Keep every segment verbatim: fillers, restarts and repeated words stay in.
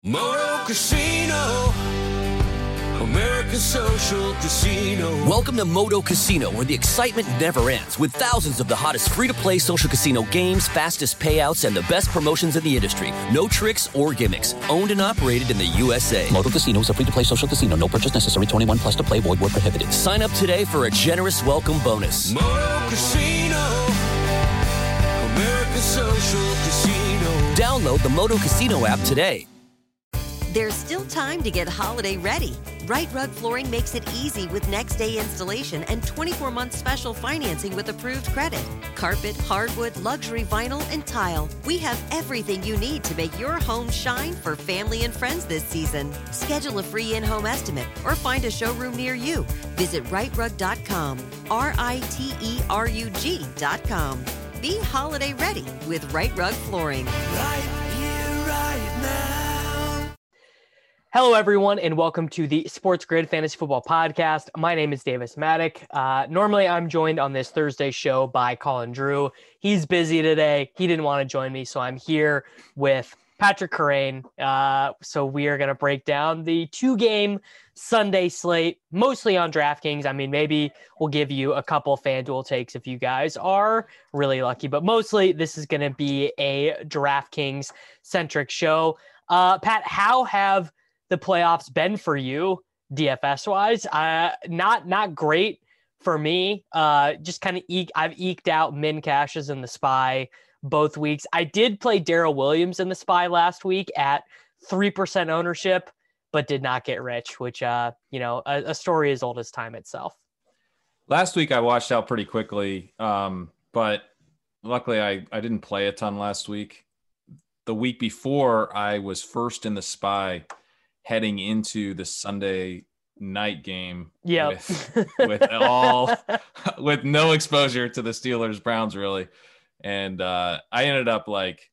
Moto Casino, American Social Casino. Welcome to Moto Casino, where the excitement never ends, with thousands of the hottest free-to-play social casino games, fastest payouts, and the best promotions in the industry. No tricks or gimmicks. Owned and operated in the U S A. Moto Casino is a free-to-play social casino. No purchase necessary. twenty-one plus to play. Void where prohibited. Sign up today for a generous welcome bonus. Moto Casino, American Social Casino. Download the Moto Casino app today. There's still time to get holiday ready. Right Rug Flooring makes it easy with next day installation and twenty-four month special financing with approved credit. Carpet, hardwood, luxury vinyl, and tile. We have everything you need to make your home shine for family and friends this season. Schedule a free in-home estimate or find a showroom near you. Visit right rug dot com, R I T E R U G dot com. Be holiday ready with Right Rug Flooring. Right here, right now. Hello, everyone, and welcome to the Sports Grid Fantasy Football Podcast. My name is Davis Maddock. Uh, normally, I'm joined on this Thursday show by Colin Drew. He's busy today. He didn't want to join me, so I'm here with Patrick Kerrane. Uh, so we are going to break down the two-game Sunday slate, mostly on DraftKings. I mean, maybe we'll give you a couple FanDuel takes if you guys are really lucky, but mostly this is going to be a DraftKings-centric show. Uh, Pat, how have the playoffs been for you D F S wise? Uh, not, not great for me. Uh, just kind of eke, I've eked out min cashes in the spy both weeks. I did play Darrell Williams in the spy last week at three percent ownership, but did not get rich, which, uh, you know, a, a story as old as time itself. Last week I washed out pretty quickly. Um, but luckily I, I didn't play a ton last week. The week before I was first in the spy heading into the Sunday night game. Yeah. With, with all, with no exposure to the Steelers Browns really. And uh, I ended up like,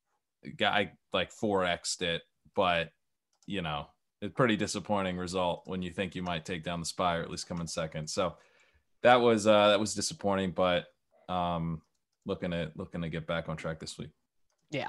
I like four X'd it, but you know, it's a pretty disappointing result when you think you might take down the spy or at least come in second. So that was, uh, that was disappointing, but um, looking at, looking to get back on track this week. Yeah.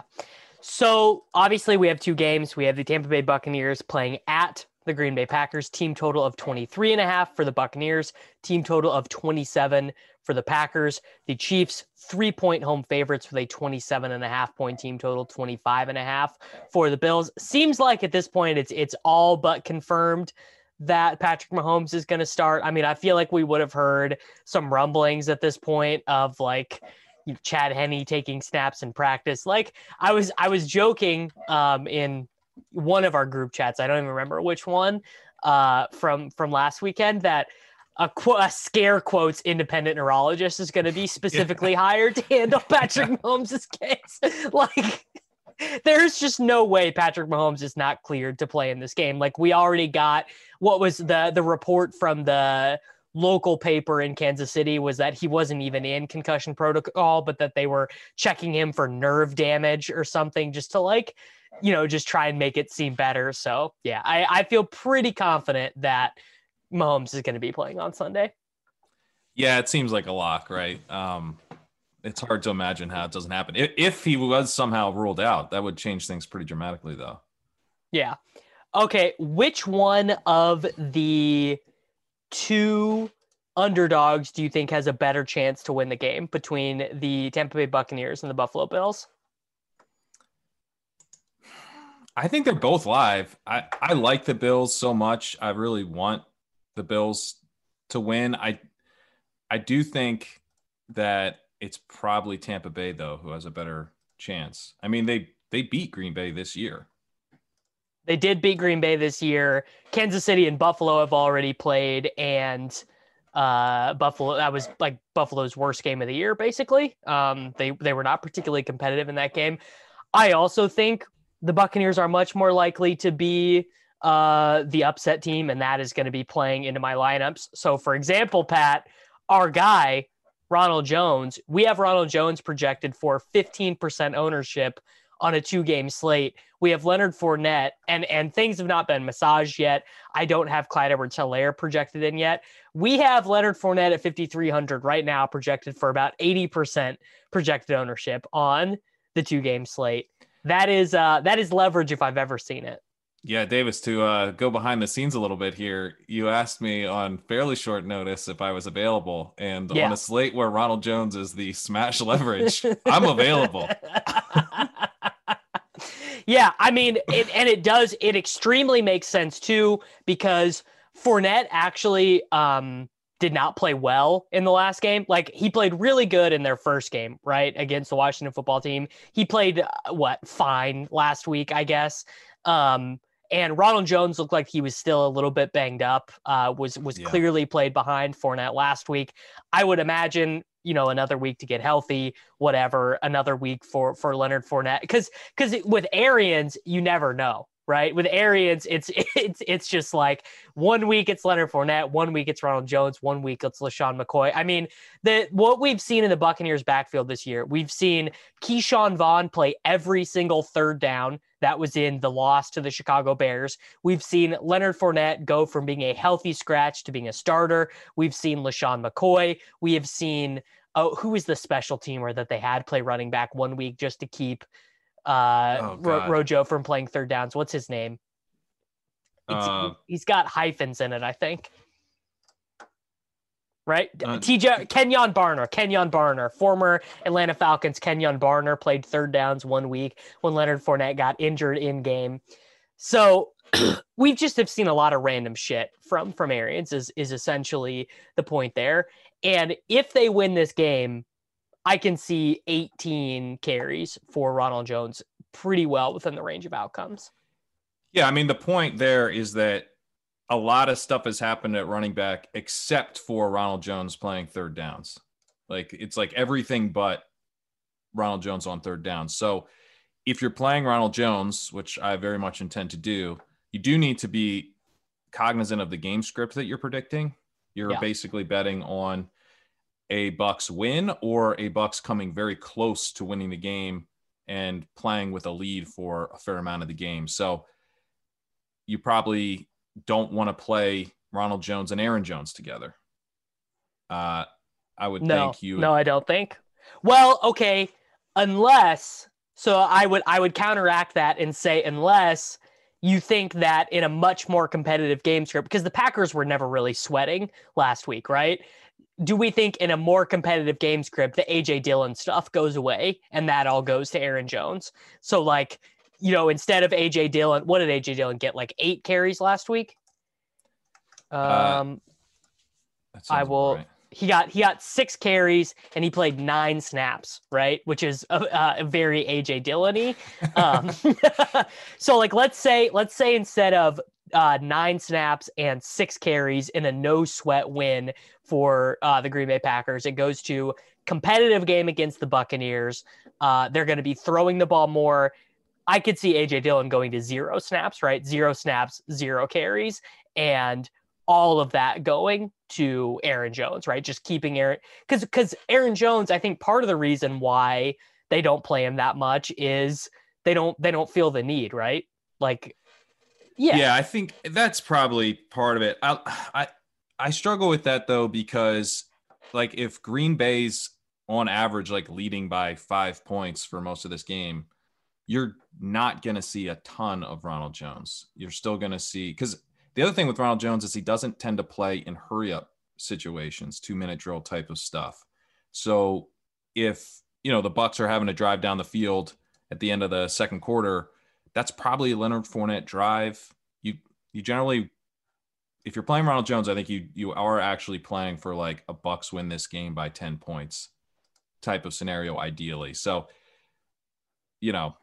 So obviously we have two games. We have the Tampa Bay Buccaneers playing at the Green Bay Packers. Team total of twenty-three and a half for the Buccaneers. Team total of twenty-seven for the Packers. The Chiefs, three point home favorites with a twenty-seven and a half point team total, twenty-five and a half for the Bills. Seems like at this point it's it's all but confirmed that Patrick Mahomes is going to start. I mean, I feel like we would have heard some rumblings at this point of like, you know, Chad Henne taking snaps in practice. Like I was, I was joking um, in one of our group chats. I don't even remember which one uh, from, from last weekend that a, qu- a scare quotes independent neurologist is going to be specifically yeah. hired to handle Patrick Mahomes' case. Like there's just no way Patrick Mahomes is not cleared to play in this game. Like we already got what was the, the report from the local paper in Kansas City was that he wasn't even in concussion protocol, but that they were checking him for nerve damage or something just to like, you know, just try and make it seem better. So yeah, I, I feel pretty confident that Mahomes is going to be playing on Sunday. Yeah, it seems like a lock, right? Um, it's hard to imagine how it doesn't happen. If, if he was somehow ruled out, that would change things pretty dramatically though. Yeah. Okay. Which one of the two underdogs do you think has a better chance to win the game between the Tampa Bay Buccaneers and the Buffalo Bills? I think they're both live. I, I like the Bills so much. I really want the Bills to win. I I do think that it's probably Tampa Bay, though, who has a better chance. I mean, they they beat Green Bay this year. They did beat Green Bay this year. Kansas City and Buffalo have already played, and uh, Buffalo, that was like Buffalo's worst game of the year, basically. Um, they, they were not particularly competitive in that game. I also think the Buccaneers are much more likely to be uh, the upset team, and that is going to be playing into my lineups. So, for example, Pat, our guy, Ronald Jones, we have Ronald Jones projected for fifteen percent ownership on a two-game slate. We have Leonard Fournette, and and things have not been massaged yet. I don't have Clyde Edwards-Helaire projected in yet. We have Leonard Fournette at fifty-three hundred right now, projected for about eighty percent projected ownership on the two-game slate. That is uh, that is leverage if I've ever seen it. Yeah, Davis, to uh, go behind the scenes a little bit here, you asked me on fairly short notice if I was available. And on Yeah. a slate where Ronald Jones is the smash leverage, I'm available. Yeah, I mean, it, and it does, it extremely makes sense too, because Fournette actually um, did not play well in the last game. Like, he played really good in their first game, right, against the Washington football team. He played, uh, what, fine last week, I guess. Um, and Ronald Jones looked like he was still a little bit banged up, uh, was was Yeah. clearly played behind Fournette last week. I would imagine, you know, another week to get healthy, whatever, another week for for Leonard Fournette. Because because with Arians, you never know, right? With Arians, it's it's it's just like one week it's Leonard Fournette, one week it's Ronald Jones, one week it's LaShawn McCoy. I mean, the what we've seen in the Buccaneers backfield this year, we've seen Keyshawn Vaughn play every single third down. That was in the loss to the Chicago Bears. We've seen Leonard Fournette go from being a healthy scratch to being a starter. We've seen LaShawn McCoy. We have seen, oh, who was the special teamer that they had play running back one week just to keep uh, Oh, Ro- God. Rojo from playing third downs? What's his name? It's, Uh, he's got hyphens in it, I think. Right? Uh, T J Kenyon Barner, Kenyon Barner, former Atlanta Falcons Kenyon Barner played third downs one week when Leonard Fournette got injured in game. So we just have seen a lot of random shit from from Arians is is essentially the point there. And if they win this game, I can see eighteen carries for Ronald Jones pretty well within the range of outcomes. Yeah, I mean, the point there is that a lot of stuff has happened at running back except for Ronald Jones playing third downs. Like, it's like everything but Ronald Jones on third down. So if you're playing Ronald Jones, which I very much intend to do, you do need to be cognizant of the game script that you're predicting. You're Yeah. basically betting on a Bucks win or a Bucks coming very close to winning the game and playing with a lead for a fair amount of the game. So you probably don't want to play Ronald Jones and Aaron Jones together. Uh, I would No, think you would, no, I don't think. Well, okay, unless so, I would I would counteract that and say unless you think that in a much more competitive game script, because the Packers were never really sweating last week, right? Do we think in a more competitive game script the A J Dillon stuff goes away and that all goes to Aaron Jones? So, like, you know, instead of A J Dillon, what did A J Dillon get? Like eight carries last week? Um, Uh, that sounds I will. about right. He got he got six carries and he played nine snaps, right? Which is a, a very A J Dillon-y. Um, so, like, let's say let's say instead of uh, nine snaps and six carries in a no sweat win for uh, the Green Bay Packers, it goes to competitive game against the Buccaneers. Uh, they're going to be throwing the ball more. I could see A J Dillon going to zero snaps, right? Zero snaps, zero carries, and all of that going to Aaron Jones, right? Just keeping Aaron, because because Aaron Jones, I think part of the reason why they don't play him that much is they don't they don't feel the need, right? Like, yeah, Yeah, I think that's probably part of it. I I I struggle with that though, because like if Green Bay's on average like leading by five points for most of this game, you're not going to see a ton of Ronald Jones. You're still going to see, because the other thing with Ronald Jones is he doesn't tend to play in hurry up situations, two minute drill type of stuff. So if, you know, the Bucks are having to drive down the field at the end of the second quarter, that's probably a Leonard Fournette drive. You, you generally, if you're playing Ronald Jones, I think you, you are actually playing for like a Bucks win this game by ten points type of scenario, ideally. So, you know,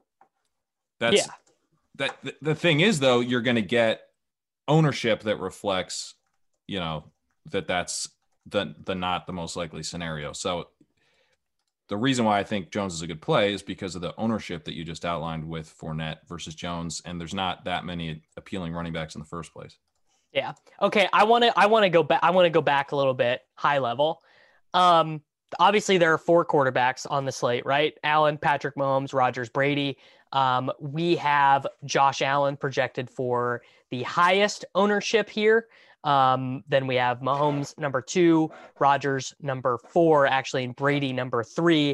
that's Yeah. that. The, the thing is, though, you're going to get ownership that reflects, you know, that that's the the not the most likely scenario. So the reason why I think Jones is a good play is because of the ownership that you just outlined with Fournette versus Jones, and there's not that many appealing running backs in the first place. Yeah. Okay. I want to. I want to go back. I want to go back a little bit, high level. Um, obviously, there are four quarterbacks on the slate, right? Allen, Patrick Mahomes, Rodgers, Brady. Um, we have Josh Allen projected for the highest ownership here. Um, then we have Mahomes number two, Rodgers number four, actually, and Brady number three.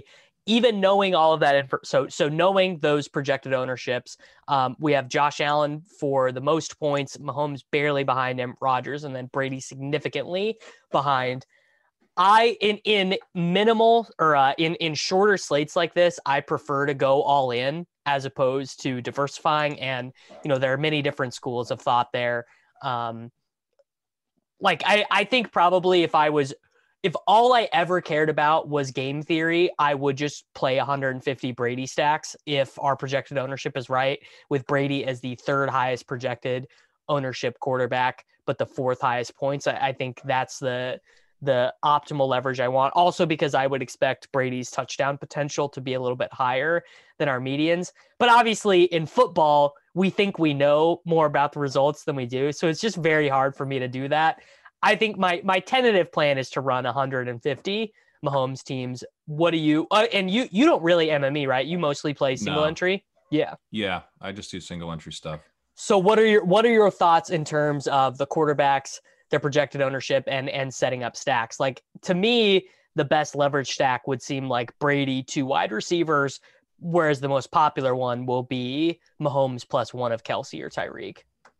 even knowing all of that, info, so so knowing those projected ownerships, um, we have Josh Allen for the most points, Mahomes barely behind him, Rodgers, and then Brady significantly behind. I in in minimal or uh, in in shorter slates like this, I prefer to go all in as opposed to diversifying. And you know, there are many different schools of thought there. Um, like I I think probably if I was If all I ever cared about was game theory, I would just play one hundred fifty Brady stacks if our projected ownership is right, with Brady as the third highest projected ownership quarterback, but the fourth highest points. I, I think that's the the optimal leverage I want. Also because I would expect Brady's touchdown potential to be a little bit higher than our medians. But obviously in football, we think we know more about the results than we do. So it's just very hard for me to do that. I think my my tentative plan is to run one hundred fifty Mahomes teams. What do you uh, and you you don't really M M E, right? You mostly play single No. entry. Yeah. Yeah, I just do single entry stuff. So what are your what are your thoughts in terms of the quarterbacks, their projected ownership, and and setting up stacks? Like, to me, the best leverage stack would seem like Brady, two wide receivers, whereas the most popular one will be Mahomes plus one of Kelsey or Tyreek.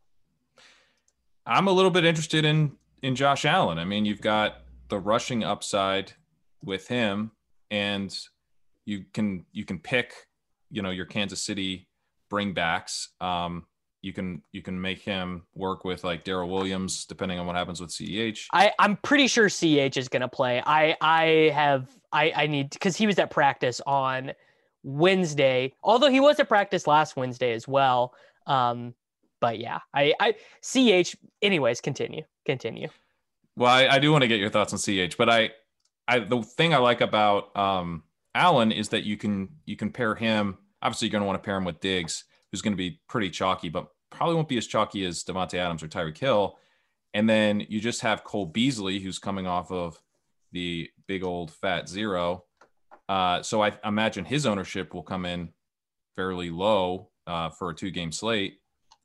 I'm a little bit interested in in Josh Allen. I mean, you've got the rushing upside with him, and you can you can pick, you know, your Kansas City bringbacks. Um, you can you can make him work with like Darrell Williams, depending on what happens with C E H. I, I'm pretty sure C H is going to play. I I have I I need because he was at practice on Wednesday, although he was at practice last Wednesday as well. Um, But yeah, I, I C H. Anyways, continue, continue. Well, I, I do want to get your thoughts on C H, but I, I the thing I like about um, Allen is that you can you can pair him. Obviously, you're going to want to pair him with Diggs, who's going to be pretty chalky, but probably won't be as chalky as Devontae Adams or Tyreek Hill. And then you just have Cole Beasley, who's coming off of the big old fat zero. Uh, so I imagine his ownership will come in fairly low uh, for a two-game slate.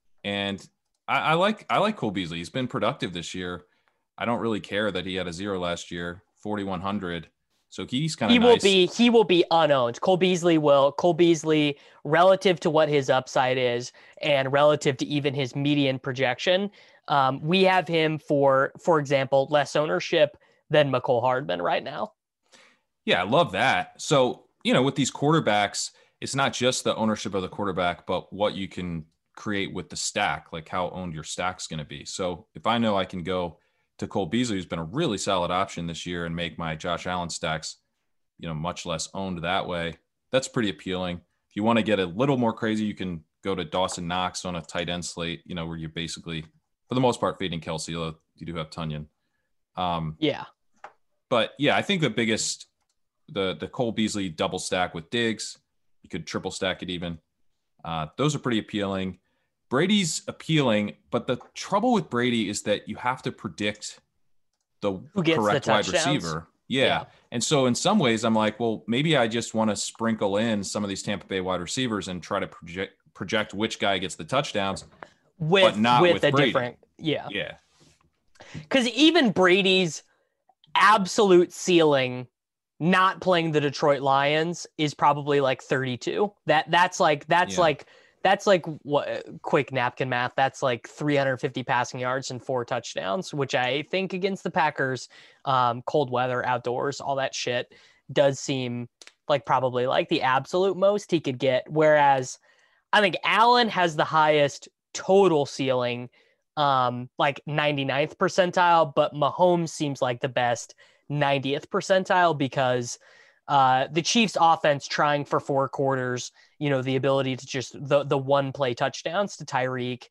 And I, I like I like Cole Beasley. He's been productive this year. I don't really care that he had a zero last year, forty-one hundred. So he's kind of he nice. will be he will be unowned. Cole Beasley will Cole Beasley relative to what his upside is and relative to even his median projection. Um, we have him for for example less ownership than McCole Hardman right now. Yeah, I love that. So you know, with these quarterbacks, it's not just the ownership of the quarterback, but what you can create with the stack, like how owned your stack's going to be. So if I know I can go to Cole Beasley, who's been a really solid option this year, and make my Josh Allen stacks, you know, much less owned that way, that's pretty appealing. If you want to get a little more crazy, you can go to Dawson Knox on a tight end slate, you know, where you're basically, for the most part, fading Kelsey, although you do have Tunyon. Um, yeah. But yeah, I think the biggest, the the Cole Beasley double stack with Diggs, you could triple stack it even. Uh, those are pretty appealing. Brady's appealing, but the trouble with Brady is that you have to predict the Who gets correct the wide touchdowns. receiver. Yeah. Yeah. And so in some ways, I'm like, well, maybe I just want to sprinkle in some of these Tampa Bay wide receivers and try to project project which guy gets the touchdowns. With But not with, with a Brady. different yeah. Yeah. Because even Brady's absolute ceiling not playing the Detroit Lions is probably like thirty-two. That that's like that's Yeah. like that's like what quick napkin math. That's like three hundred fifty passing yards and four touchdowns, which I think against the Packers, um, cold weather, outdoors, all that shit does seem like probably like the absolute most he could get. Whereas I think Allen has the highest total ceiling, um, like ninety-ninth percentile, but Mahomes seems like the best ninetieth percentile because uh, the Chiefs offense trying for four quarters, you know, the ability to just the, the one play touchdowns to Tyreek.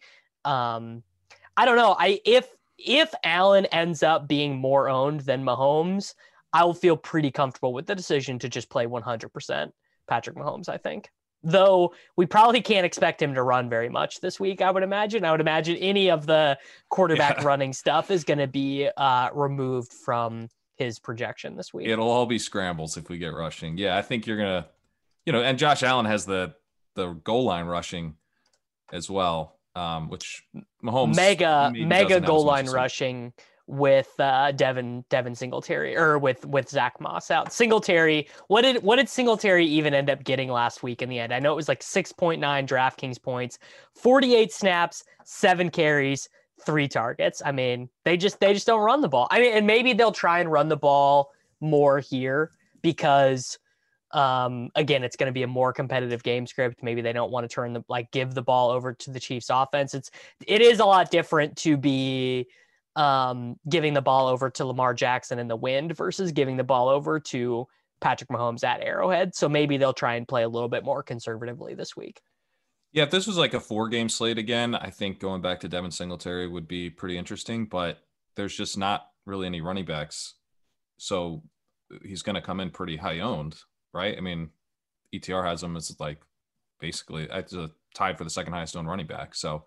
Um, I don't know. I, if, if Allen ends up being more owned than Mahomes, I will feel pretty comfortable with the decision to just play one hundred percent Patrick Mahomes, I think. Though we probably can't expect him to run very much this week, I would imagine. I would imagine any of the quarterback Yeah. running stuff is going to be uh, removed from his projection this week. It'll all be scrambles if we get rushing. Yeah, I think you're going to, you know, and Josh Allen has the the goal line rushing as well, um, which Mahomes Mega, maybe mega doesn't have goal as much line as- rushing with uh, Devin Devin Singletary or with with Zach Moss out. Singletary, what did what did Singletary even end up getting last week in the end? I know it was like six point nine DraftKings points, forty-eight snaps, seven carries, three targets. I mean, they just they just don't run the ball. I mean, and maybe they'll try and run the ball more here because um, again, it's going to be a more competitive game script. Maybe they don't want to turn the like give the ball over to the Chiefs offense. It's it is a lot different to be um, giving the ball over to Lamar Jackson in the wind versus giving the ball over to Patrick Mahomes at Arrowhead. So maybe they'll try and play a little bit more conservatively this week. Yeah, if this was like a four game slate again, I think going back to Devin Singletary would be pretty interesting, but there's just not really any running backs. So he's going to come in pretty high owned, right? I mean, E T R has him as like basically it's a tied for the second highest owned running back. So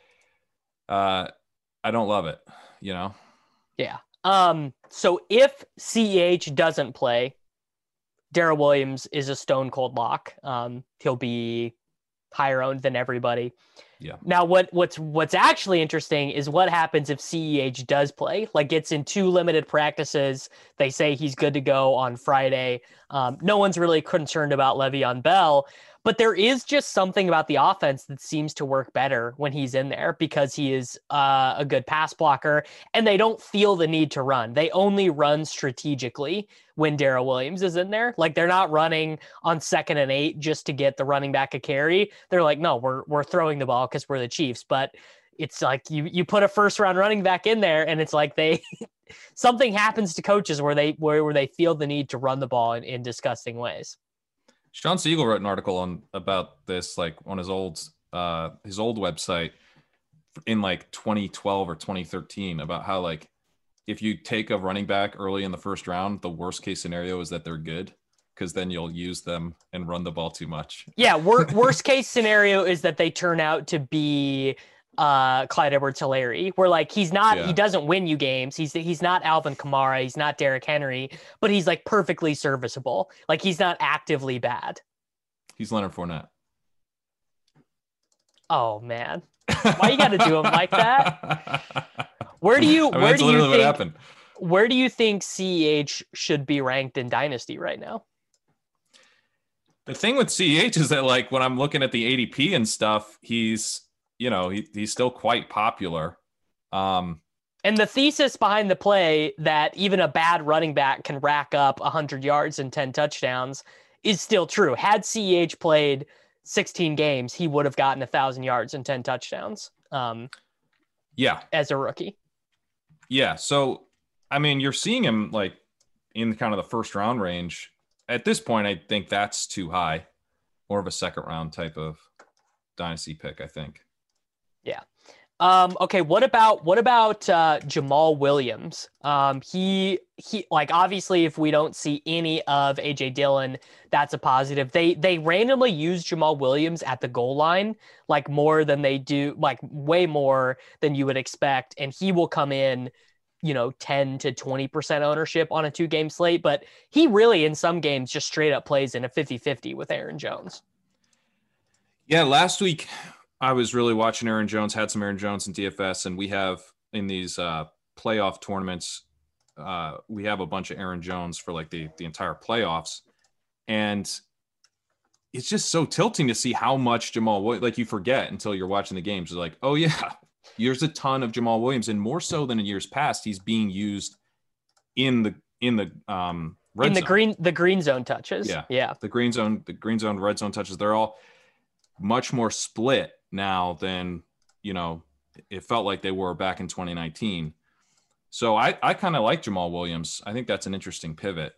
uh, I don't love it, you know? Yeah. Um, so if C E H doesn't play, Darrell Williams is a stone cold lock. Um, he'll be higher owned than everybody. Yeah. Now, what what's what's actually interesting is what happens if C E H does play. Like, gets in two limited practices. They say he's good to go on Friday. Um, no one's really concerned about Le'Veon Bell, but there is just something about the offense that seems to work better when he's in there because he is uh, a good pass blocker, and they don't feel the need to run. They only run strategically when Darrell Williams is in there. Like, they're not running on second and eight just to get the running back a carry. They're like, no, we're we're throwing the ball because we're the Chiefs. But it's like you you put a first round running back in there, and it's like they something happens to coaches where they where, where they feel the need to run the ball in, in disgusting ways. Sean Siegel wrote an article on about this, like on his old uh, his old website in like twenty twelve or twenty thirteen, about how like if you take a running back early in the first round, the worst case scenario is that they're good because then you'll use them and run the ball too much. Yeah, wor- worst case scenario is that they turn out to be uh, Clyde Edwards-Helaire, where like he's not, Yeah. he doesn't win you games. He's he's not Alvin Kamara, he's not Derrick Henry, but he's like perfectly serviceable. Like he's not actively bad. He's Leonard Fournette. Oh man, why you got to do him like that? Where do you I mean, where that's do you literally what think happened. where do you think C E H should be ranked in Dynasty right now? The thing with C E H is that like when I'm looking at the A D P and stuff, he's you know he, he's still quite popular. Um, And the thesis behind the play that even a bad running back can rack up one hundred yards and ten touchdowns is still true. Had C E H played sixteen games, he would have gotten one thousand yards and ten touchdowns um, yeah, as a rookie. yeah. So I mean, you're seeing him like in kind of the first round range. At this point, I think that's too high. More of a second round type of dynasty pick, I think. Yeah. Um, okay. What about, what about uh, Jamal Williams? Um, he, he like, obviously if we don't see any of A J Dillon, that's a positive. They, they randomly use Jamal Williams at the goal line, like more than they do, like way more than you would expect. And he will come in, you know, ten to twenty percent ownership on a two game slate, but he really in some games just straight up plays in a fifty-fifty with Aaron Jones. Yeah. Last week, I was really watching Aaron Jones, had some Aaron Jones in D F S, and we have in these uh, playoff tournaments, uh, we have a bunch of Aaron Jones for like the, the entire playoffs. And it's just so tilting to see how much Jamal, like you forget until you're watching the games. You're like, oh yeah, there's a ton of Jamal Williams, and more so than in years past, he's being used in the, in the um, red in the zone. green, the green zone touches. Yeah. Yeah. The green zone, the green zone, red zone touches, they're all much more split now than, you know, it felt like they were back in twenty nineteen. So I, I kind of like Jamal Williams. I think that's an interesting pivot.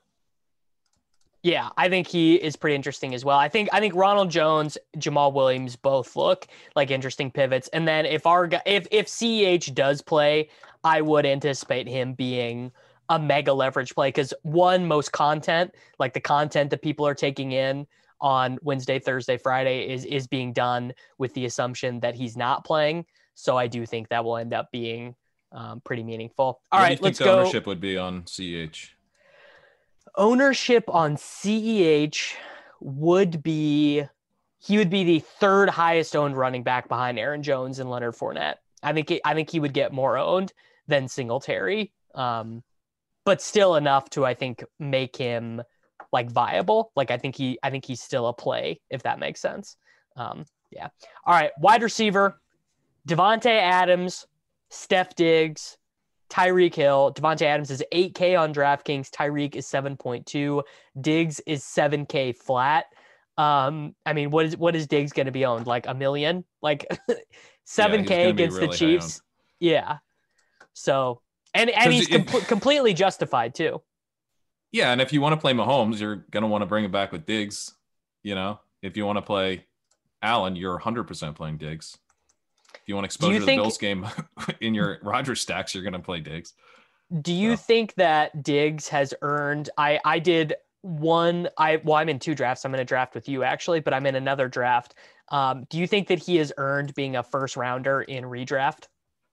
Yeah, I think he is pretty interesting as well. I think I think Ronald Jones, Jamal Williams both look like interesting pivots. And then if our gu- if if C E H does play, I would anticipate him being a mega leverage play because one, most content, like the content that people are taking in on Wednesday, Thursday, Friday is is being done with the assumption that he's not playing. So I do think that will end up being um, pretty meaningful. All What right, do you think let's the go. ownership would be on C E H? Ownership on C E H would be, he would be the third highest owned running back behind Aaron Jones and Leonard Fournette. I think, it, I think he would get more owned than Singletary. Um, but still enough to, I think, make him like viable. Like I think he, I think he's still a play, if that makes sense. Um, yeah. All right. Wide receiver, Devontae Adams, Steph Diggs, Tyreek Hill. Devontae Adams is eight K on DraftKings. Tyreek is seven point two. Diggs is seven K flat. Um, I mean, what is, what is Diggs going to be owned? Like a million, like seven K yeah, against really the Chiefs. Yeah. So, and, and he's com- it, completely justified too. Yeah. And if you want to play Mahomes, you're going to want to bring it back with Diggs. You know, if you want to play Allen, you're one hundred percent playing Diggs. If you want exposure to the Bills game in your Rodgers stacks, you're going to play Diggs. Do you so. think that Diggs has earned, I, I did one, I, well, I'm in two drafts. I'm in a draft with you actually, but I'm in another draft. Um, do you think that he has earned being a first rounder in redraft?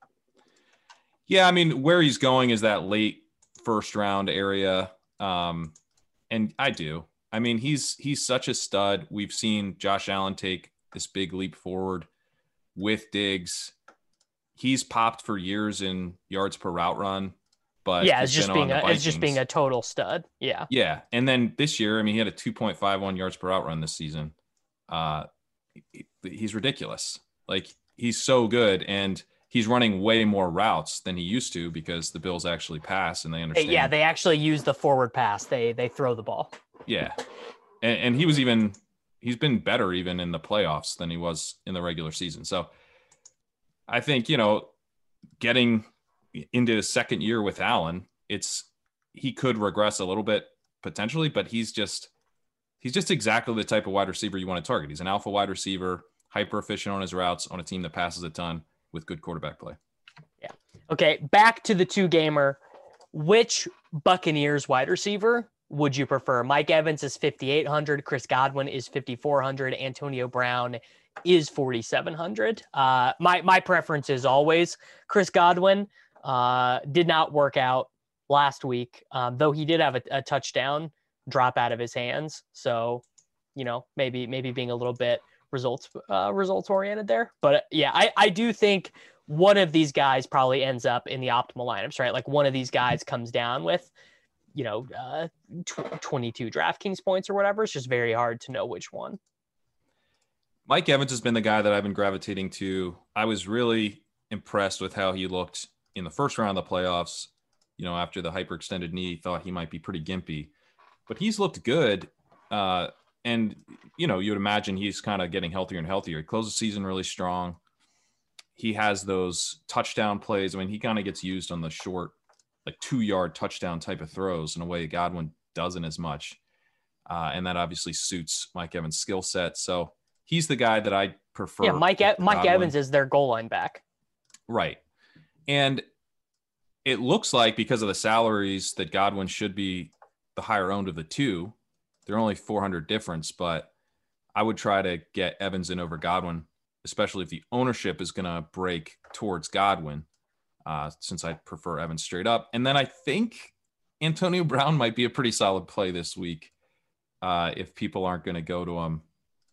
Yeah, I mean, where he's going is that late first round area. Um, and I do. I mean, he's he's such a stud. We've seen Josh Allen take this big leap forward with Diggs. He's popped for years in yards per route run, but yeah, it's just being a, it's just being a total stud. Yeah. Yeah. And then this year, I mean, he had a two point five one yards per route run this season. Uh, he's ridiculous. Like he's so good. And he's running way more routes than he used to because the Bills actually pass and they understand. Yeah, they actually use the forward pass. They they throw the ball. Yeah. And, and he was even he's been better even in the playoffs than he was in the regular season. So I think, you know, getting into his second year with Allen, it's he could regress a little bit potentially, but he's just he's just exactly the type of wide receiver you want to target. He's an alpha wide receiver, hyper efficient on his routes on a team that passes a ton, with good quarterback play. Yeah. Okay. Back to the two gamer. Which Buccaneers wide receiver would you prefer? Mike Evans is fifty-eight hundred. Chris Godwin is fifty-four hundred. Antonio Brown is forty-seven hundred. Uh, my, my preference is always Chris Godwin. Uh, did not work out last week. Um, though he did have a, a touchdown drop out of his hands. So, you know, maybe, maybe being a little bit results uh, results oriented there. But yeah, I, I do think one of these guys probably ends up in the optimal lineups, right? Like one of these guys comes down with, you know, uh, tw- twenty-two DraftKings points or whatever. It's just very hard to know which one. Mike Evans has been the guy that I've been gravitating to. I was really impressed with how he looked in the first round of the playoffs. You know, after the hyperextended knee, thought he might be pretty gimpy, but he's looked good. Uh, And, you know, you'd imagine he's kind of getting healthier and healthier. He closed the season really strong. He has those touchdown plays. I mean, he kind of gets used on the short, like two-yard touchdown type of throws in a way Godwin doesn't as much. Uh, and that obviously suits Mike Evans' skill set. So he's the guy that I prefer. Yeah, Mike e- Mike Evans is their goal line back. Right. And it looks like because of the salaries that Godwin should be the higher owned of the two. They're only four hundred difference, but I would try to get Evans in over Godwin, especially if the ownership is going to break towards Godwin, uh, since I prefer Evans straight up. And then I think Antonio Brown might be a pretty solid play this week uh, if people aren't going to go to him.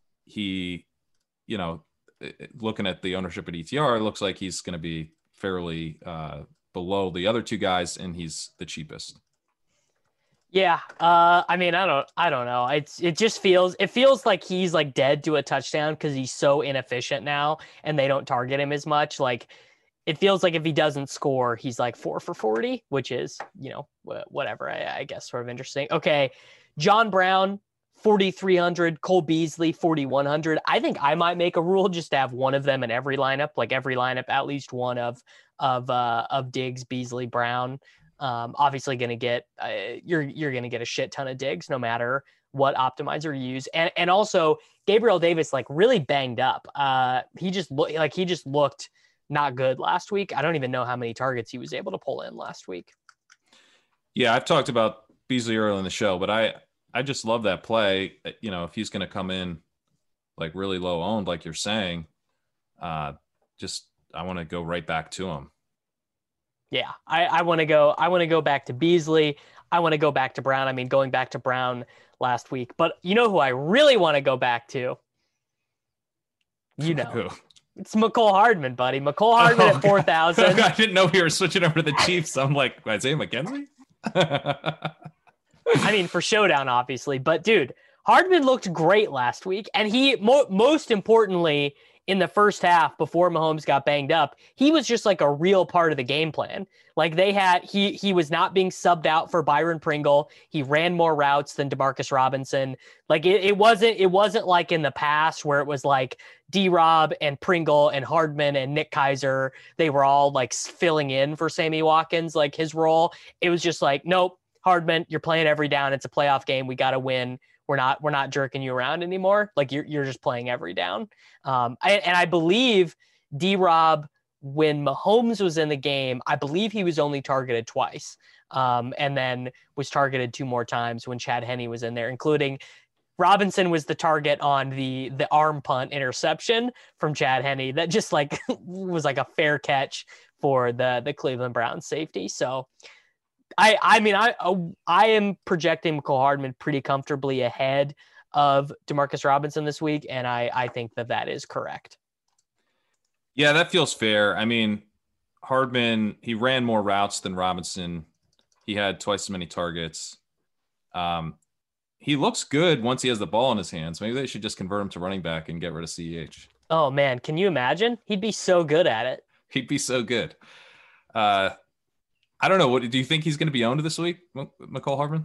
He, you know, looking at the ownership at E T R, it looks like he's going to be fairly uh, below the other two guys, and he's the cheapest. Yeah, uh, I mean, I don't, I don't know. It's, it just feels, it feels like he's like dead to a touchdown because he's so inefficient now, and they don't target him as much. Like, it feels like if he doesn't score, he's like four for forty, which is, you know, whatever. I, I guess sort of interesting. Okay, John Brown, forty-three hundred. Cole Beasley, forty-one hundred. I think I might make a rule just to have one of them in every lineup, like every lineup, at least one of of uh, of Diggs, Beasley, Brown. Um, obviously going to get, uh, you're, you're going to get a shit ton of digs no matter what optimizer you use. And, and also Gabriel Davis, like really banged up. Uh, he just looked like he just looked not good last week. I don't even know how many targets he was able to pull in last week. Yeah. I've talked about Beasley earlier in the show, but I, I just love that play. You know, if he's going to come in like really low owned, like you're saying, uh, just, I want to go right back to him. Yeah, I, I want to go. I want to go back to Beasley. I want to go back to Brown. I mean, going back to Brown last week. But you know who I really want to go back to? You know, It's McCole Hardman, buddy. McCole Hardman Oh, at four thousand. I didn't know we were switching over to the Chiefs. I'm like, Isaiah McKenzie? I mean, for showdown, obviously. But, dude, Hardman looked great last week. And he, mo- most importantly, in the first half, before Mahomes got banged up, he was just like a real part of the game plan. Like they had, he he was not being subbed out for Byron Pringle. He ran more routes than Demarcus Robinson. Like it, it wasn't, it wasn't like in the past where it was like D-Rob and Pringle and Hardman and Nick Keiser. They were all like filling in for Sammy Watkins, like his role. It was just like, nope, Hardman, you're playing every down. It's a playoff game. We got to win. We're not, we're not jerking you around anymore. Like you're, you're just playing every down. Um, I, and I believe D-Rob, when Mahomes was in the game, I believe he was only targeted twice. Um, and then was targeted two more times when Chad Henne was in there, including Robinson was the target on the, the arm punt interception from Chad Henne. That just like was like a fair catch for the, the Cleveland Browns safety. So, I, I mean, I I am projecting McCole Hardman pretty comfortably ahead of Demarcus Robinson this week, and I, I think that that is correct. Yeah, that feels fair. I mean, Hardman, he ran more routes than Robinson. He had twice as many targets. Um, he looks good once he has the ball in his hands. Maybe they should just convert him to running back and get rid of C E H. Oh, man, can you imagine? He'd be so good at it. He'd be so good. Uh I don't know. What do you think he's going to be owned this week, McCole Hardman?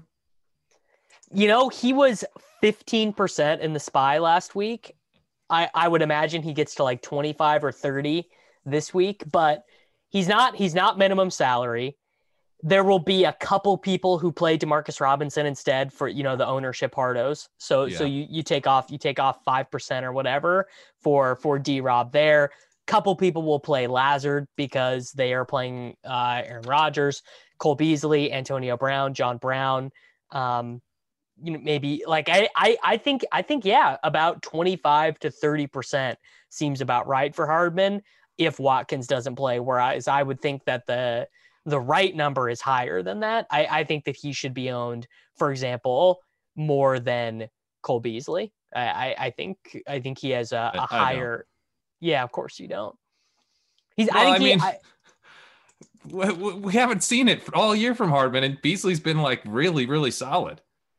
You know, he was fifteen percent in the spy last week. I, I would imagine he gets to like twenty-five or thirty this week, but he's not, he's not minimum salary. There will be a couple people who play Demarcus Robinson instead for, you know, the ownership hardos. So, Yeah. so you, you take off, you take off five percent or whatever for, for D-Rob there. Couple people will play Lazard because they are playing uh, Aaron Rodgers, Cole Beasley, Antonio Brown, John Brown. Um, you know, maybe like I, I, I think, I think, yeah, about twenty-five to thirty percent seems about right for Hardman if Watkins doesn't play. Whereas I would think that the the right number is higher than that. I, I think that he should be owned, for example, more than Cole Beasley. I, I, I think, I think he has a, a I, I higher. don't. Yeah, of course you don't. He's. Well, I think I mean, he. I, we, we haven't seen it all year from Hardman, and Beasley's been like really, really solid.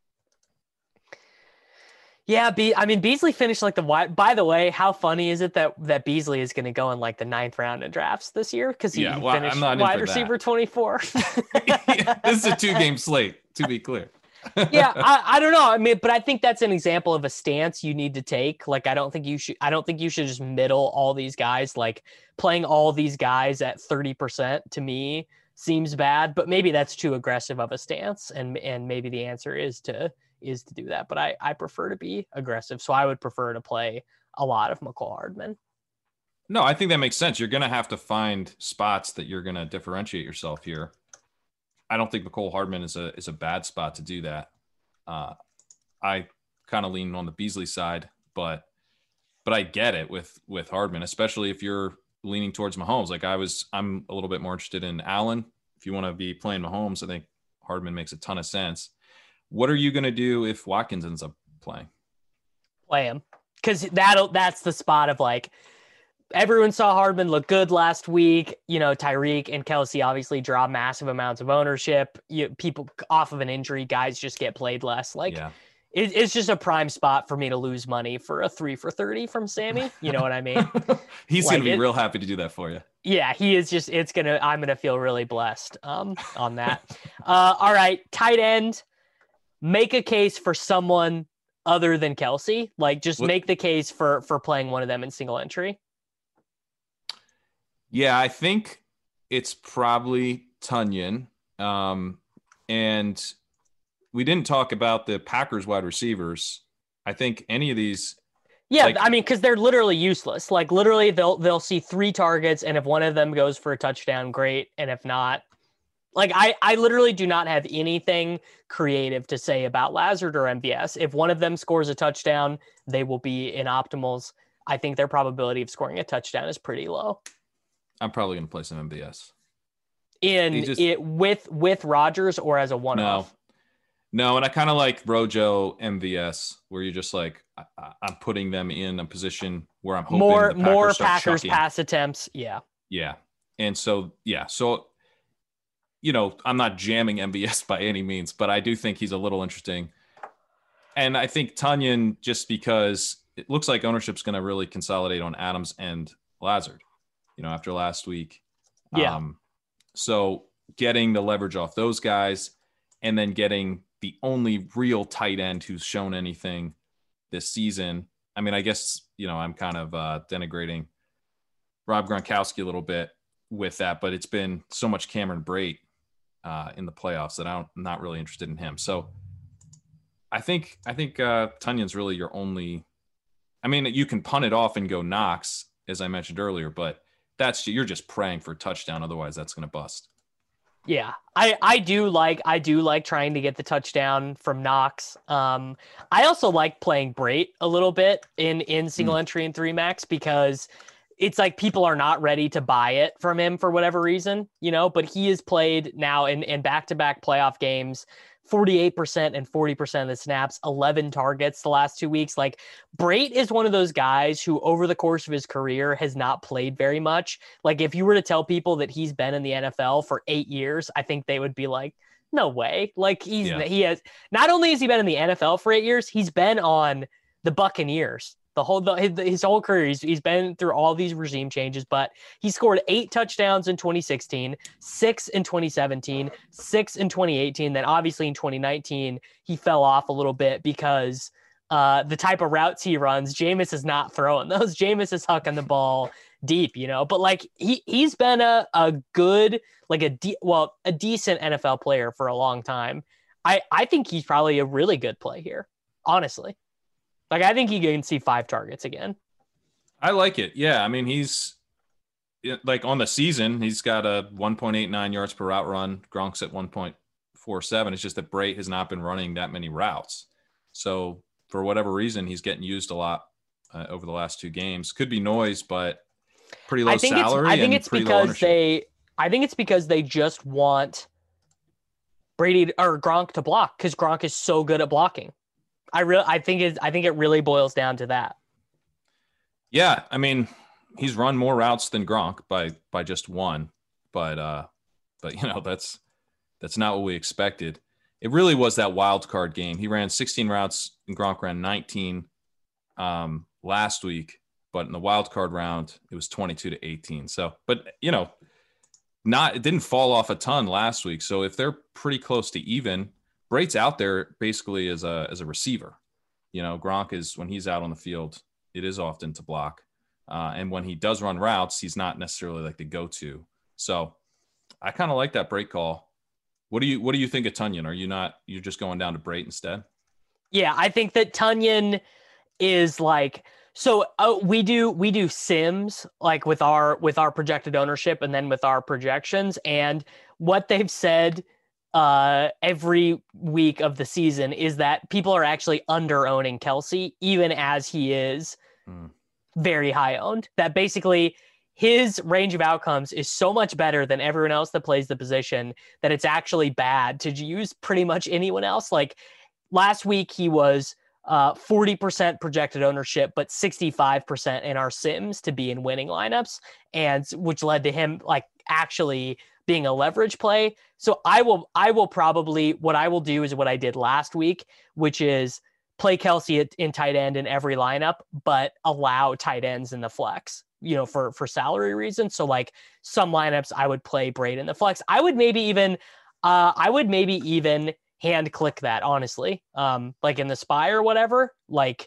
yeah, Be, I mean Beasley finished like the wide. By the way, how funny is it that that Beasley is going to go in like the ninth round in drafts this year because he, Yeah, he well, finished I'm not in wide for receiver that. twenty-four. Yeah, this is a two-game slate, to be clear. yeah, I, I don't know. I mean, but I think that's an example of a stance you need to take. Like, I don't think you should. I don't think you should just middle all these guys. Like playing all these guys at thirty percent to me seems bad. But maybe that's too aggressive of a stance, and and maybe the answer is to is to do that. But I I prefer to be aggressive, so I would prefer to play a lot of McCole Hardman. No, I think that makes sense. You're going to have to find spots that you're going to differentiate yourself here. I don't think McCole Hardman is a is a bad spot to do that. Uh, I kind of lean on the Beasley side, but but I get it with with Hardman, especially if you're leaning towards Mahomes. Like I was, I'm a little bit more interested in Allen. If you want to be playing Mahomes, I think Hardman makes a ton of sense. What are you going to do if Watkins ends up playing? Play him because that'll that's the spot of like. Everyone saw Hardman look good last week. You know, Tyreek and Kelsey obviously draw massive amounts of ownership. You, people off of an injury, guys just get played less. Like, Yeah. it, it's just a prime spot for me to lose money for a three for thirty from Sammy. You know what I mean? He's Like going to be it- real happy to do that for you. Yeah, he is just, it's going to, I'm going to feel really blessed um, on that. uh, all right, tight end, make a case for someone other than Kelsey. Like, just What- make the case for for playing one of them in single entry. Yeah, I think it's probably Tunyon. Um, and we didn't talk about the Packers wide receivers. I think any of these. Yeah, Like- I mean, because they're literally useless. Like, literally, they'll they'll see three targets, and if one of them goes for a touchdown, great. And if not, like, I, I literally do not have anything creative to say about Lazard or M V S. If one of them scores a touchdown, they will be in optimals. I think their probability of scoring a touchdown is pretty low. I'm probably going to play some M B S. In He just- it with with Rodgers or as a No, one-off. no. And I kind of like Rojo M V S, where you're just like, I, I'm putting them in a position where I'm hoping more the Packers more start Packers chucking. pass attempts. Yeah. Yeah. And so, yeah. So, you know, I'm not jamming M V S by any means, but I do think he's a little interesting. And I think Tonyan, just because it looks like ownership's going to really consolidate on Adams and Lazard, you know, after last week. Yeah. Um, so getting the leverage off those guys and then getting the only real tight end who's shown anything this season. I mean, I guess, you know, I'm kind of uh, denigrating Rob Gronkowski a little bit with that, but it's been so much Cameron Brate uh, in the playoffs that I don't, I'm not really interested in him. So I think, I think uh, Tonyan's really your only, I mean, you can punt it off and go Knox, as I mentioned earlier, but that's, you're just praying for a touchdown. Otherwise that's going to bust. Yeah, I, I do like I do like trying to get the touchdown from Knox. Um, I also like playing Brate a little bit in in single mm. entry and three max because it's like people are not ready to buy it from him for whatever reason, you know. But he has played now in in back to back playoff games, forty-eight percent and forty percent of the snaps, eleven targets the last two weeks. Like Brate is one of those guys who over the course of his career has not played very much. Like if you were to tell people that he's been in the N F L for eight years, I think they would be like, no way. Like he's, yeah. he has, not only has he been in the N F L for eight years, he's been on the Buccaneers. The whole the, his, his whole career, he's, he's been through all these regime changes, but he scored eight touchdowns in twenty sixteen, six in twenty seventeen, six in twenty eighteen. Then obviously in twenty nineteen, he fell off a little bit because uh, the type of routes he runs, Jameis is not throwing those. Jameis is hucking the ball deep, you know. But like he he's been a a good like a de- well a decent N F L player for a long time. I I think he's probably a really good play here, honestly. Like, I think he can see five targets again. I like it. Yeah. I mean, he's like on the season, he's got a one point eight nine yards per route run. Gronk's at one point four seven. It's just that Brate has not been running that many routes. So for whatever reason, he's getting used a lot uh, over the last two games. Could be noise, but pretty low I think salary. It's, I think and it's because they, I think it's because they just want Brady or Gronk to block because Gronk is so good at blocking. I really, I think it, I think it really boils down to that. Yeah, I mean, he's run more routes than Gronk by by just one, but uh, but you know that's that's not what we expected. It really was that wild card game. He ran sixteen routes and Gronk ran nineteen um, last week, but in the wild card round it was twenty-two to eighteen. So, but you know, not it didn't fall off a ton last week. So if they're pretty close to even. Brate's out there basically as a as a receiver. You know, Gronk is when he's out on the field, it is often to block. Uh, and when he does run routes, he's not necessarily like the go-to. So I kind of like that Brate call. What do you what do you think of Tonyan? Are you not you're just going down to Brate instead? Yeah, I think that Tonyan is like so uh, we do we do sims like with our with our projected ownership and then with our projections, and what they've said Uh, every week of the season is that people are actually under owning Kelsey, even as he is mm. very high owned. That basically his range of outcomes is so much better than everyone else that plays the position that it's actually bad to use pretty much anyone else. Like last week, he was uh, forty percent projected ownership, but sixty-five percent in our sims to be in winning lineups, and which led to him like actually being a leverage play. So I will, I will probably, what I will do is what I did last week, which is play Kelsey in tight end in every lineup, but allow tight ends in the flex, you know, for, for salary reasons. So like some lineups I would play Brate in the flex. I would maybe even, uh, I would maybe even hand click that honestly. Um, like in the spy or whatever, like,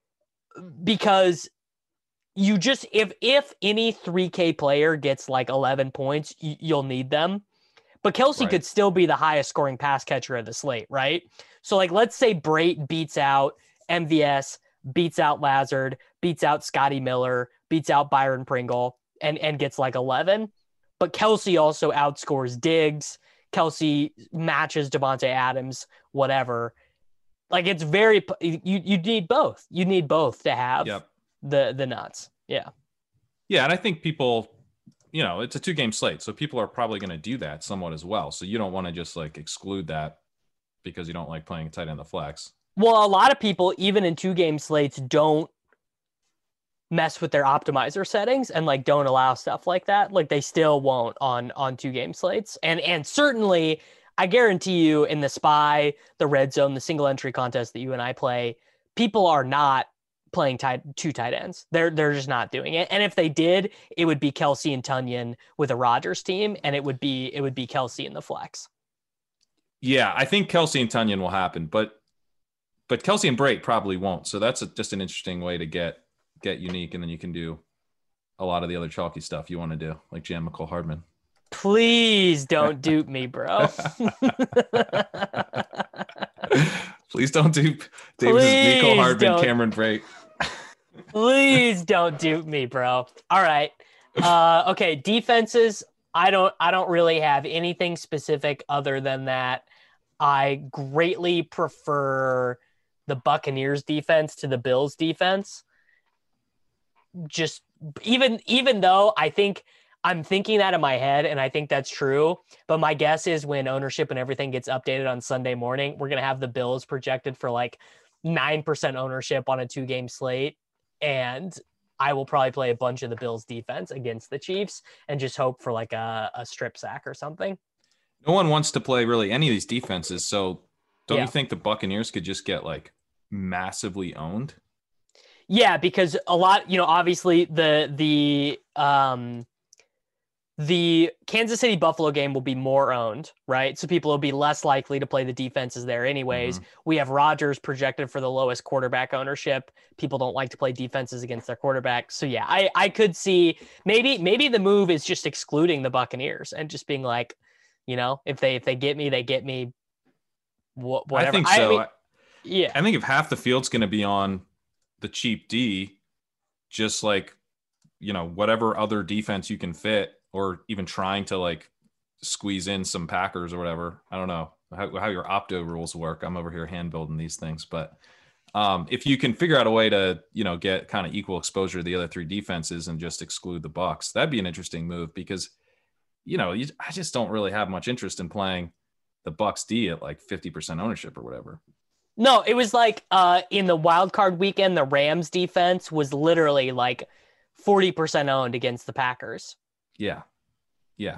because you just, if, if any three K player gets like eleven points, y- you'll need them. But Kelsey right. could still be the highest scoring pass catcher of the slate, right? So like, let's say Brate beats out M V S, beats out Lazard, beats out Scotty Miller, beats out Byron Pringle, and, and gets like eleven. But Kelsey also outscores Diggs. Kelsey matches Devontae Adams, whatever. Like it's very, you you need both. You need both to have yep. the the nuts. Yeah. Yeah, and I think people, you know, it's a two game slate, so people are probably going to do that somewhat as well. So you don't want to just like exclude that because you don't like playing tight end the flex. Well, a lot of people, even in two game slates, don't mess with their optimizer settings and like don't allow stuff like that. Like they still won't on on two game slates. And and certainly I guarantee you in the spy, the red zone, the single entry contest that you and I play, people are not playing tight two tight ends. They're they're just not doing it. And if they did, it would be Kelsey and Tunyon with a Rodgers team, and it would be it would be Kelsey in the flex. Yeah, I think Kelsey and Tunyon will happen, but but Kelsey and Brake probably won't. So that's a, just an interesting way to get get unique, and then you can do a lot of the other chalky stuff you want to do, like Jan McCall Hardman. Please don't dupe me, bro. Please don't dupe Davis, McCall Hardman, don't. Cameron Brake. Please don't dupe me, bro. All right. Uh, okay, defenses. I don't. I don't really have anything specific other than that. I greatly prefer the Buccaneers defense to the Bills defense. Just even even though I think I'm thinking that in my head, and I think that's true, but my guess is when ownership and everything gets updated on Sunday morning, we're gonna have the Bills projected for like nine percent ownership on a two game slate, and I will probably play a bunch of the Bills defense against the Chiefs and just hope for like a, a strip sack or something. No one wants to play really any of these defenses, so don't Yeah. you think the Buccaneers could just get like massively owned? Yeah, because a lot, you know, obviously the the um the Kansas City Buffalo game will be more owned, right? So people will be less likely to play the defenses there anyways. Mhm. We have Rodgers projected for the lowest quarterback ownership. People don't like to play defenses against their quarterback. So yeah, I I could see maybe maybe the move is just excluding the Buccaneers and just being like, you know, if they if they get me, they get me. Wh- whatever. I think so. I mean, yeah. I think if half the field's going to be on the cheap D, just like, you know, whatever other defense you can fit, or even trying to like squeeze in some Packers or whatever. I don't know how, how your opto rules work. I'm over here hand building these things, but um, if you can figure out a way to, you know, get kind of equal exposure to the other three defenses and just exclude the Bucs, that'd be an interesting move because, you know, you, I just don't really have much interest in playing the Bucs D at like fifty percent ownership or whatever. No, it was like uh, in the wild card weekend, the Rams defense was literally like forty percent owned against the Packers. Yeah. Yeah.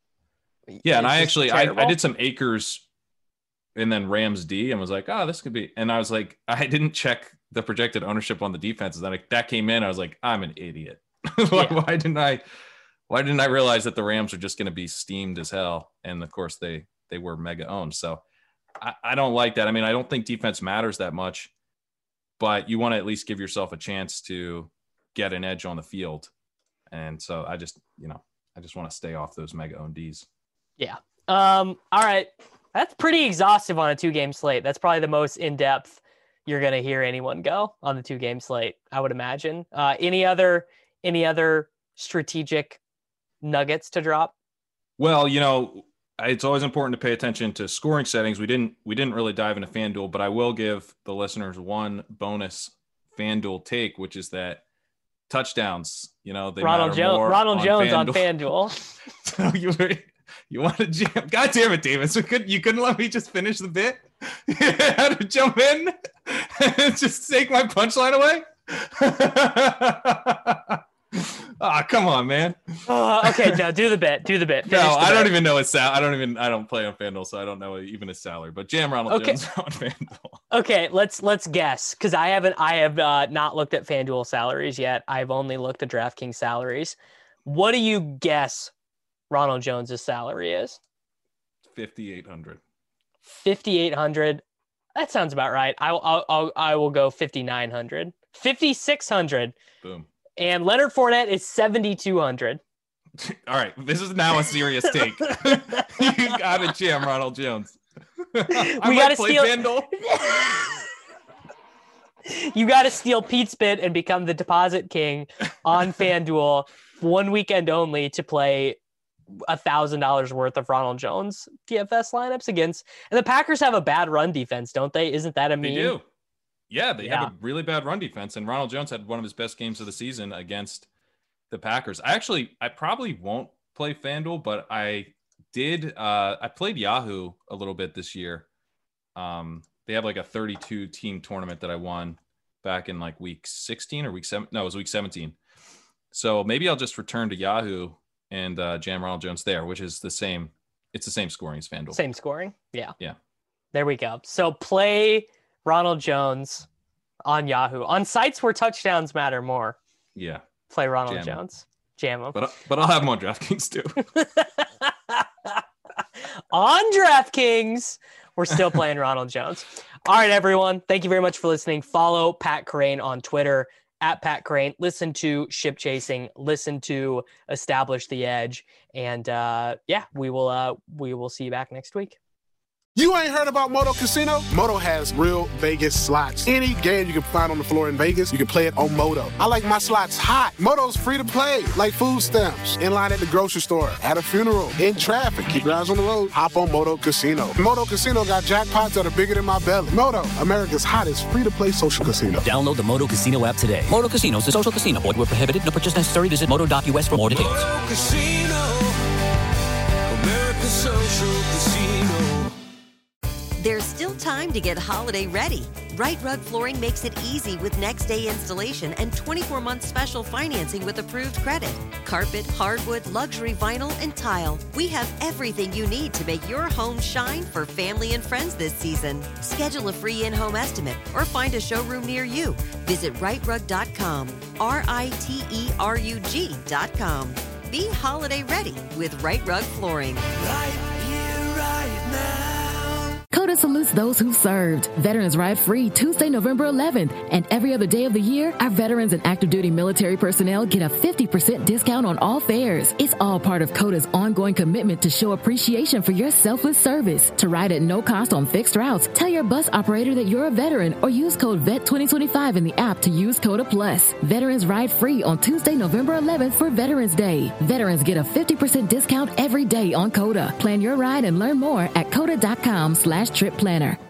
Yeah. And It's I just actually, I, terrible. I did some Akers and then Rams D and was like, oh, this could be. And I was like, I didn't check the projected ownership on the defenses. And like, that came in. I was like, I'm an idiot. why, Yeah. why didn't I, why didn't I realize that the Rams are just going to be steamed as hell? And of course they, they were mega owned. So I, I don't like that. I mean, I don't think defense matters that much, but you want to at least give yourself a chance to get an edge on the field. And so I just, you know, I just want to stay off those mega owned Ds. Yeah. Um, all right. That's pretty exhaustive on a two game slate. That's probably the most in depth you're going to hear anyone go on the two game slate, I would imagine. Uh, any other, any other strategic nuggets to drop? Well, you know, it's always important to pay attention to scoring settings. We didn't, we didn't really dive into FanDuel, but I will give the listeners one bonus FanDuel take, which is that touchdowns, you know, they Ronald matter Jones, more Ronald on Jones FanDuel. on FanDuel. So you, you want to jam? God damn it, Davis! We could you couldn't let me just finish the bit? You had to jump in and just take my punchline away. Ah, oh, come on, man. Uh, okay, no, do the bit. Do the bit. Finish No, the I bit. don't even know his sal. I don't even. I don't play on FanDuel, so I don't know even his salary. But jam Ronald Okay. Jones on FanDuel. Okay, let's let's guess because I haven't. I have uh, not looked at FanDuel salaries yet. I've only looked at DraftKings salaries. What do you guess Ronald Jones's salary is? Fifty-eight hundred. fifty-eight hundred. That sounds about right. I'll, I'll, I'll I will go fifty-nine hundred. fifty-six hundred. Boom. And Leonard Fournette is seventy-two hundred. All right, this is now a serious take. You got to jam Ronald Jones. I We might gotta play steal- FanDuel. You got to steal Pete's bit and become the deposit king on FanDuel one weekend only to play a thousand dollars worth of Ronald Jones D F S lineups against. And the Packers have a bad run defense, don't they? Isn't that a They meme? do. Yeah, they Yeah. have a really bad run defense, and Ronald Jones had one of his best games of the season against the Packers. I actually, I probably won't play FanDuel, but I did. Uh, I played Yahoo a little bit this year, um, they have like a thirty-two team tournament that I won back in like week sixteen or week seven. No, it was week seventeen. So maybe I'll just return to Yahoo and uh, jam Ronald Jones there, which is the same. It's the same scoring as FanDuel. Same scoring. Yeah. Yeah. There we go. So play Ronald Jones on Yahoo on sites where touchdowns matter more. Yeah. Play Ronald Jam Jones. Jam him. But but I'll have him on DraftKings too. On DraftKings, we're still playing Ronald Jones. All right, everyone. Thank you very much for listening. Follow Pat Crane on Twitter at Pat Crane. Listen to Ship Chasing. Listen to Establish the Edge. And uh, yeah, we will uh, we will see you back next week. You ain't heard about Moto Casino? Moto has real Vegas slots. Any game you can find on the floor in Vegas, you can play it on Moto. I like my slots hot. Moto's free to play, like food stamps, in line at the grocery store, at a funeral, in traffic. Keep your eyes on the road. Hop on Moto Casino. Moto Casino got jackpots that are bigger than my belly. Moto, America's hottest free-to-play social casino. Download the Moto Casino app today. Moto Casino is a social casino. Void where prohibited. No purchase necessary. Visit moto dot u s for more details. Moto Casino, America's social casino. There's still time to get holiday ready. Right Rug Flooring makes it easy with next day installation and twenty-four month special financing with approved credit. Carpet, hardwood, luxury vinyl, and tile. We have everything you need to make your home shine for family and friends this season. Schedule a free in-home estimate or find a showroom near you. Visit right rug dot com, R I T E R U G dot com. Be holiday ready with Right Rug Flooring. Right here, right now. COTA salutes those who served. Veterans Ride Free Tuesday, November eleventh. And every other day of the year, our veterans and active duty military personnel get a fifty percent discount on all fares. It's all part of COTA's ongoing commitment to show appreciation for your selfless service. To ride at no cost on fixed routes, tell your bus operator that you're a veteran or use code V E T twenty twenty-five in the app to use COTA Plus. Veterans Ride Free on Tuesday, November eleventh for Veterans Day. Veterans get a fifty percent discount every day on COTA. Plan your ride and learn more at COTA dot com slash trip planner.